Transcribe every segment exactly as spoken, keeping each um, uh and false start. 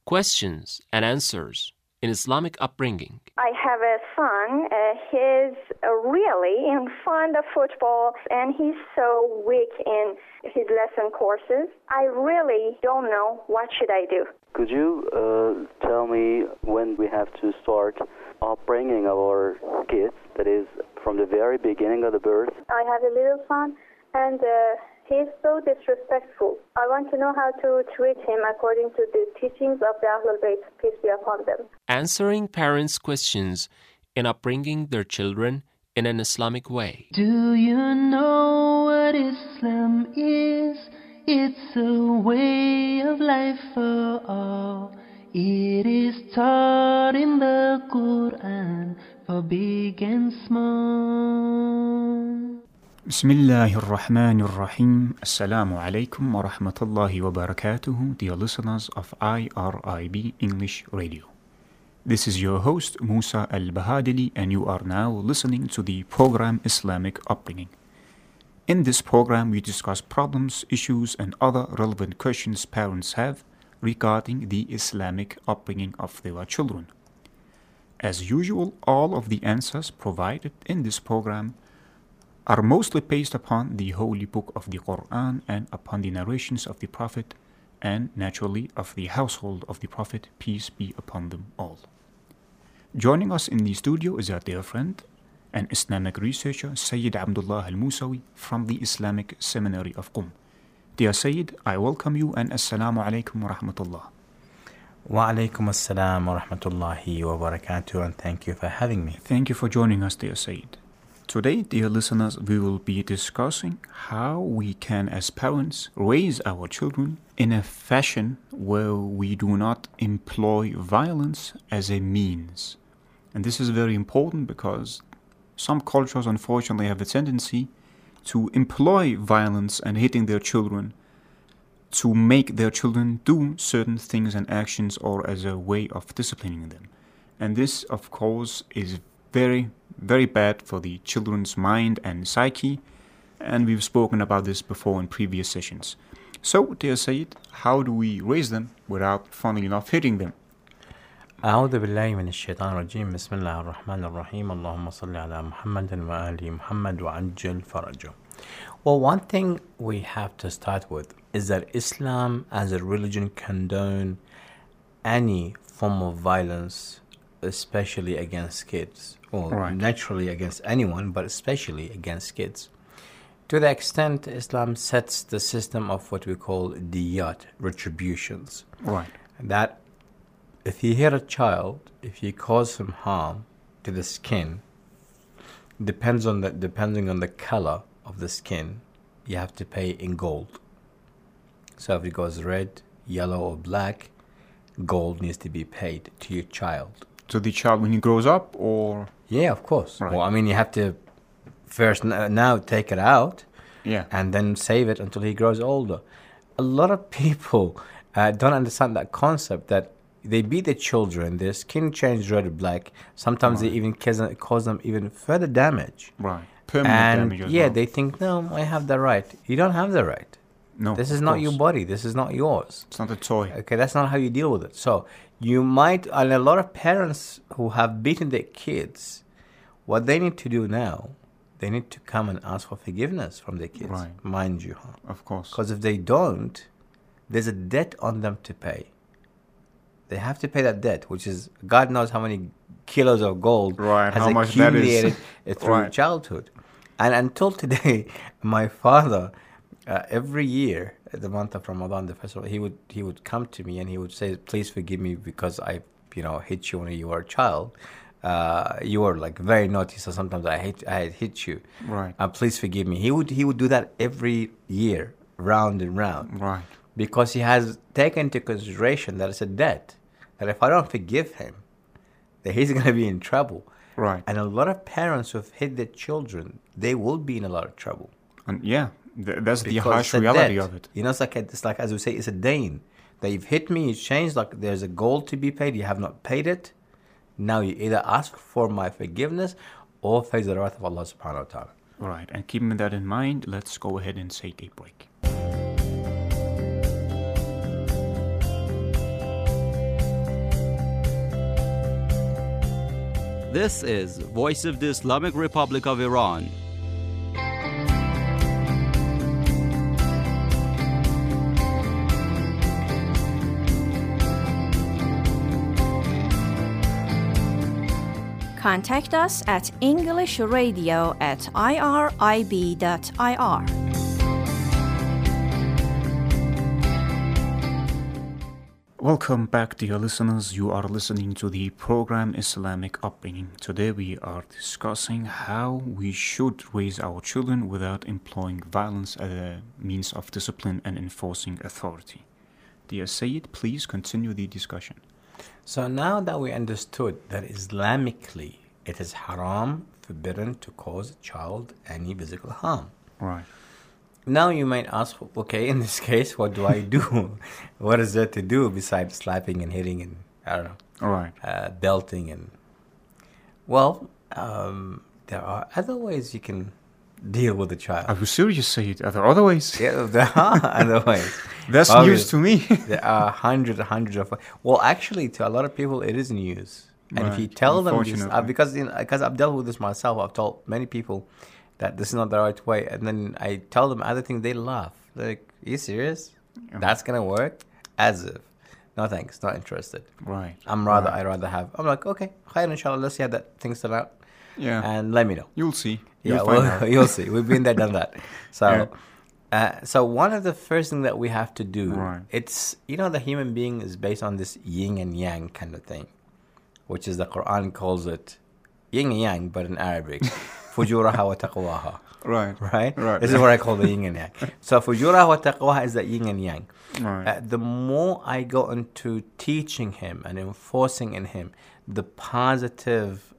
Questions and answers in Islamic upbringing. I have a son. Uh, he's uh, really in fond of football, and he's so weak in his lesson courses. I really don't know what should I do. Could you uh, tell me when we have to start upbringing our kids, that is, from the very beginning of the birth? I have a little son, and uh, he's so disrespectful. I want to know how to treat him according to the teachings of the Ahlul Bayt, peace be upon them. Answering parents' questions in upbringing their children in an Islamic way. Do you know what Islam is? It's a way of life for all. It is taught in the Quran for big and small. Bismillahirrahmanirrahim. Assalamu alaikum wa rahmatullahi wa barakatuhu, dear listeners of I R I B English Radio. This is your host, Musa Al-Bahadili, and you are now listening to the program Islamic Upbringing. In this program, we discuss problems, issues, and other relevant questions parents have regarding the Islamic upbringing of their children. As usual, all of the answers provided in this program are mostly based upon the Holy Book of the Quran and upon the narrations of the Prophet and, naturally, of the household of the Prophet, peace be upon them all. Joining us in the studio is our dear friend and Islamic researcher, Sayyid Abdullah Al-Musawi from the Islamic Seminary of Qum. Dear Sayyid, I welcome you and Assalamu alaikum wa rahmatullah. Wa alaikum assalam wa rahmatullahi wa barakatuh, and thank you for having me. Thank you for joining us, dear Sayyid. Today, dear listeners, we will be discussing how we can, as parents, raise our children in a fashion where we do not employ violence as a means. And this is very important because some cultures, unfortunately, have a tendency to employ violence and hitting their children to make their children do certain things and actions or as a way of disciplining them. And this, of course, is very, very bad for the children's mind and psyche, and we've spoken about this before in previous sessions. So, dear Sayyid, how do we raise them without, funnily enough, hitting them? أعوذ بالله من الشيطان الرجيم بسم الله الرحمن الرحيم اللهم صل على محمد وآل محمد وعجل فرجه. Well, one thing we have to start with is that Islam as a religion condone any form of violence, especially against kids, or right. naturally against anyone, but especially against kids. To the extent Islam sets the system of what we call diyat, retributions. Right. That if you hit a child, if you cause him harm to the skin, depends on the depending on the color of the skin, you have to pay in gold. So if it goes red, yellow, or black, gold needs to be paid to your child. To the child when he grows up, or? Yeah, of course. Right. Well, I mean, you have to first n- now take it out, yeah, and then save it until he grows older. A lot of people uh, don't understand that concept, that they beat their children, their skin changes red or black. Sometimes right. they even cause, cause them even further damage. Right. Permanent and damage as yeah, well. they think, no, I have the right. You don't have the right. No, This is of not course. your body. This is not yours. It's not a toy. Okay, that's not how you deal with it. So you might, and a lot of parents who have beaten their kids, what they need to do now, they need to come and ask for forgiveness from their kids, Right. mind you. Of course. Because if they don't, there's a debt on them to pay. They have to pay that debt, which is, God knows how many kilos of gold Right, has how much that is. accumulated through Right. childhood. And until today, my father, uh, every year, at the month of Ramadan, the festival, he would he would come to me and he would say, please forgive me because I, you know, hit you when you were a child. Uh, you were like very naughty, so sometimes I hate I had hit you. Right. Uh, please forgive me. He would he would do that every year, round and round. Right. Because he has taken into consideration that it's a debt. That if I don't forgive him, that he's going to be in trouble. Right. And a lot of parents who have hit their children, they will be in a lot of trouble. And yeah, th- that's the Because harsh it's a reality debt. of it. You know, it's like, a, it's like, as we say, it's a dain. That you've hit me, it's changed, like there's a goal to be paid, you have not paid it. Now you either ask for my forgiveness or face the wrath of Allah subhanahu wa ta'ala. Right. And keeping that in mind, let's go ahead and take a break. This is Voice of the Islamic Republic of Iran. Contact us at english radio at irib dot I R. Welcome back, dear listeners. You are listening to the program Islamic Upbringing. Today we are discussing how we should raise our children without employing violence as a means of discipline and enforcing authority. Dear Sayyid, please continue the discussion. So now that we understood that Islamically it is haram, forbidden to cause a child any physical harm. Right. Now you might ask, okay, in this case, what do I do? What is there to do besides slapping and hitting and, I don't know, Right. uh, belting and... Well, um, there are other ways you can deal with a child. Are you serious, Sayyid? Are there other ways? Yeah, there are other ways. That's Obviously, news to me. There are hundreds and hundreds of... Well, actually, to a lot of people, it is news. And if Right. you tell them this... Uh, Unfortunately. because you know, because I've dealt with this myself, I've told many people that this is not the right way. And then I tell them other things, they laugh. They're like, are you serious? Yeah. That's going to work? As if. No thanks, not interested. Right. I'm rather, Right. I'd rather have... I'm like, okay, khair, inshallah, let's see how that thing starts out. Yeah. And let me know. You'll see. You'll Yeah, find well, out. you'll see. We've been there, done that. So, Yeah. uh, so one of the first thing that we have to do, Right. it's, you know, the human being is based on this yin and yang kind of thing, which is the Quran calls it yin and yang, but in Arabic, fujuraha wa taqwaha. Right. Right? Right. This is what I call the yin and yang. So fujuraha wa taqwaha is the yin and yang. Right. Uh, the more I go into teaching him and enforcing in him the positive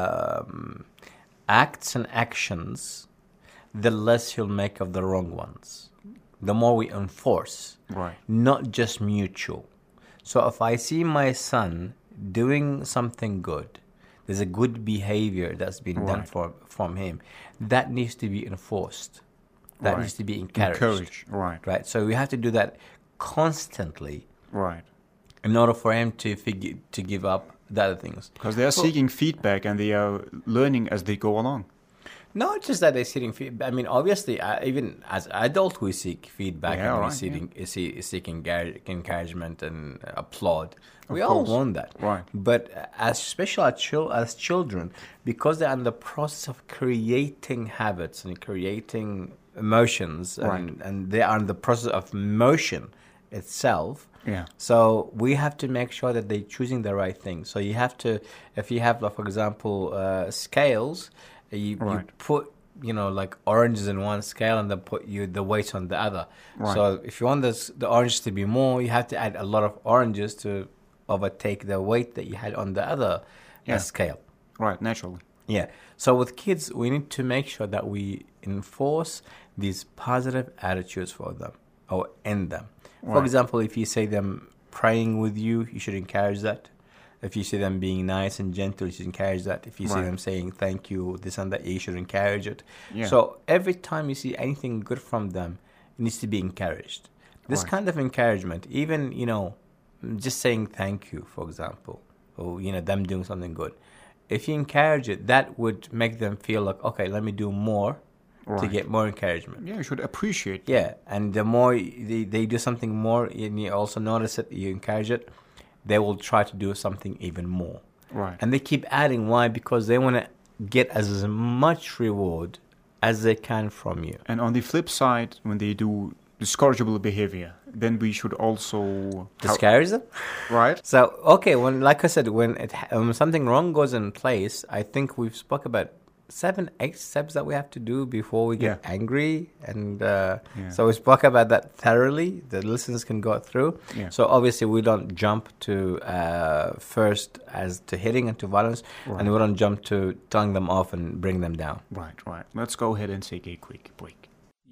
um, acts and actions, the less he'll make of the wrong ones. The more we enforce, Right. not just mutual. So if I see my son doing something good, there's a good behavior that's been done Right. for, from him, that needs to be enforced. That Right. needs to be encouraged. Encourage. Right. Right? So we have to do that constantly Right. in order for him to figure, to give up the other things. Because they are seeking feedback and they are learning as they go along. Not just that they're seeking feedback. I mean, obviously, uh, even as adults, we seek feedback Yeah, and we right, seeking, yeah. see, seek engar- encouragement and uh, applaud. Of we all course. want that. Right. But uh, as especially as, chil- as children, because they're in the process of creating habits and creating emotions, and, Right. and they are in the process of motion itself. Yeah. So we have to make sure that they're choosing the right thing. So you have to, if you have, like, for example, uh, scales, you, you Right. put, you know, like oranges in one scale and then put you the weights on the other. Right. So if you want this, the oranges to be more, you have to add a lot of oranges to overtake the weight that you had on the other Yeah. uh, scale. Right. Naturally. Yeah. So with kids, we need to make sure that we enforce these positive attitudes for them or in them. For Right. example, if you say them praying with you, you should encourage that. If you see them being nice and gentle, you should encourage that. If you see Right. them saying thank you, this and that, you should encourage it. Yeah. So every time you see anything good from them, it needs to be encouraged. This Right. kind of encouragement, even, you know, just saying thank you, for example, or, you know, them doing something good. If you encourage it, that would make them feel like, okay, let me do more to Right. get more encouragement. Yeah, you should appreciate. Yeah, and the more they, they do something more, and you also notice it, you encourage it, they will try to do something even more. Right. And they keep adding. Why? Because they want to get as much reward as they can from you. And on the flip side, when they do discourageable behavior, then we should also Discourage them? Right. So, okay, when, like I said, when it um, something wrong goes in place, I think we've spoke about seven, eight steps that we have to do before we get Yeah. angry. And uh, Yeah. so we spoke about that thoroughly. The listeners can go through. Yeah. So obviously we don't jump to uh, first as to hitting and to violence, Right. and we don't jump to telling them off and bring them down. Right. Right. Let's go ahead and take a quick break.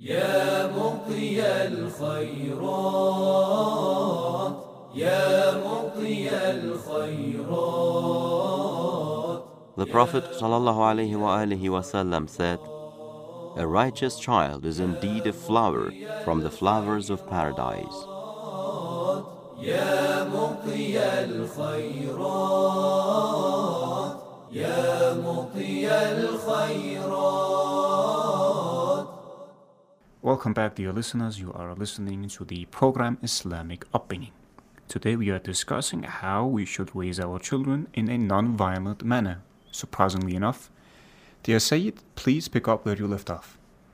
يا مطي الخيرات يا مطي الخيرات. The Prophet ﷺ said, "A righteous child is indeed a flower from the flowers of paradise." يا مطي الخيرات يا مطي الخيرات. Welcome back, dear listeners. You are listening to the program Islamic Upbringing. Today we are discussing how we should raise our children in a non-violent manner. Surprisingly enough, dear Sayyid, please pick up where you left off.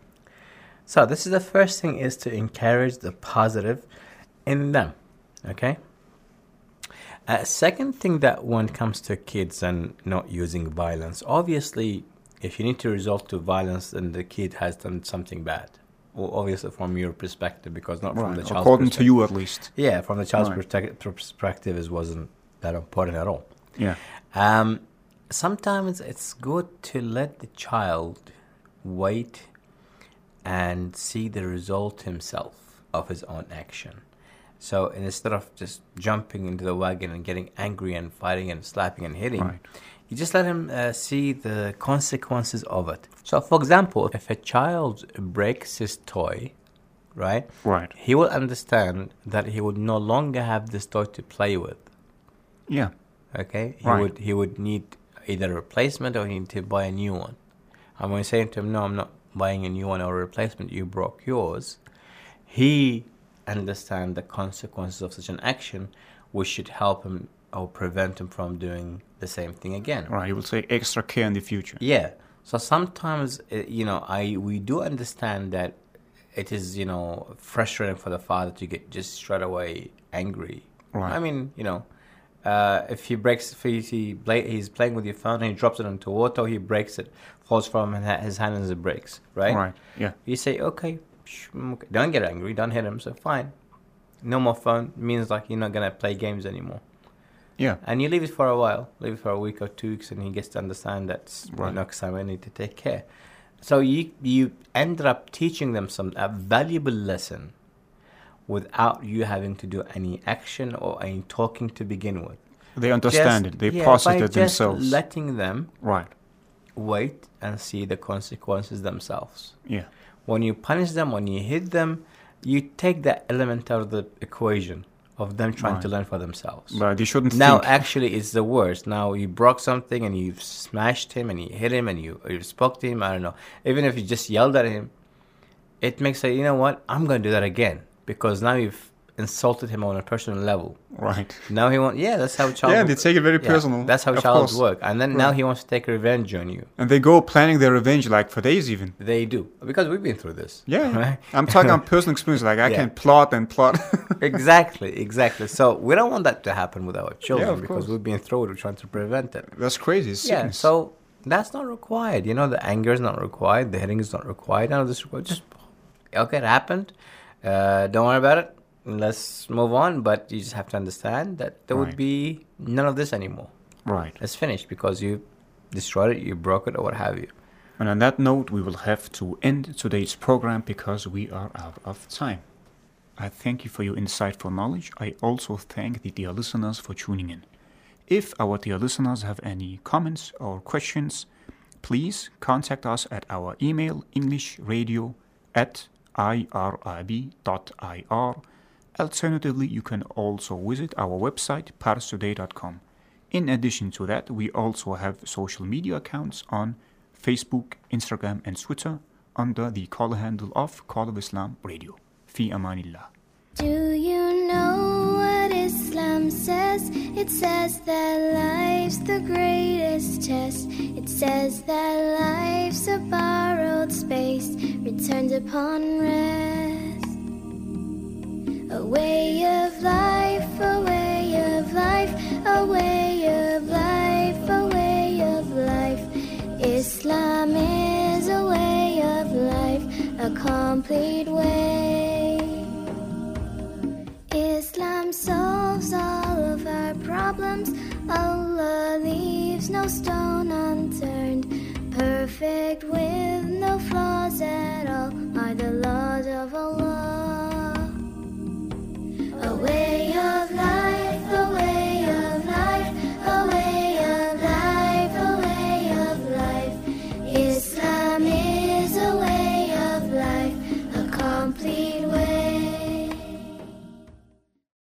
So this is the first thing, is to encourage the positive in them. Okay. Uh, second thing, that when it comes to kids and not using violence, obviously, if you need to resort to violence, then the kid has done something bad. Well, obviously, from your perspective, because not Right. from the child's According perspective. to you, at least. Yeah, from the child's Right. perspective, perspective, it wasn't that important at all. Yeah. Um, sometimes it's good to let the child wait and see the result himself of his own action. So instead of just jumping into the wagon and getting angry and fighting and slapping and hitting, Right. you just let him uh, see the consequences of it. So, for example, if a child breaks his toy, right, Right. he will understand that he would no longer have this toy to play with. Yeah. Okay, he Right. would he would need either a replacement or he need to buy a new one. And when you say to him, "No, I'm not buying a new one or a replacement. You broke yours," he understand the consequences of such an action, which should help him or prevent him from doing the same thing again. Right. You will say extra care in the future. Yeah. So sometimes, uh, you know, I we do understand that it is, you know, frustrating for the father to get just straight away angry. Right. I mean, you know, uh, if he breaks, if he, he play, he's playing with your phone and he drops it into water, he breaks it, falls from his hand and it breaks, right? Right. Yeah. You say, okay, okay, don't get angry, don't hit him, so fine. No more phone means like you're not going to play games anymore. Yeah. And you leave it for a while, leave it for a week or two weeks, and he gets to understand that Right. next time I need to take care. So you you ended up teaching them some a valuable lesson without you having to do any action or any talking to begin with. They understand Just- it. They yeah, process by it just themselves. letting them Right. wait and see the consequences themselves. Yeah. When you punish them, when you hit them, you take that element out of the equation of them trying Right. to learn for themselves. But they shouldn't Now, think. actually, it's the worst. Now, you broke something and you smashed him and you hit him and you, you spoke to him. I don't know. Even if you just yelled at him, it makes it, you know what? I'm going to do that again. Because now you've insulted him on a personal level. Right. Now he wants, yeah, that's how child. Yeah, they take it very yeah, personal. That's how of childs course. work. And then now Right. he wants to take revenge on you. And they go planning their revenge like for days even. They do. Because we've been through this. Yeah. Right? I'm talking on personal experience. Like I Yeah. can plot and plot. Exactly, exactly. So we don't want that to happen with our children, Yeah, of because course. we've been through it. We're trying to prevent it. That's crazy. It's Yeah, sickness. so that's not required. You know, the anger is not required. The hitting is not required. None of this is required. Just, okay, it happened. Uh, don't worry about it. Let's move on. But you just have to understand that there Right. would be none of this anymore. Right. It's finished because you destroyed it, you broke it, or what have you. And on that note, we will have to end today's program because we are out of time. I thank you for your insightful knowledge. I also thank the dear listeners for tuning in. If our dear listeners have any comments or questions, please contact us at our email englishradio at irib dot I R. Alternatively, you can also visit our website parstoday dot com. In addition to that, we also have social media accounts on Facebook, Instagram, and Twitter under the call handle of Call of Islam Radio. Fi amanillah. Do you know what Islam says? It says that life's the greatest test. It says that life's a borrowed space, returned upon rest. A way of life, a way of life, a way of life, a way of life. Islam is a way of life, a complete way. Islam solves all of our problems. Allah leaves no stone unturned. Perfect with no flaws at all are the laws of Allah. A way of life, a way of life, a way of life, a way of life. Islam is a way of life, a complete way.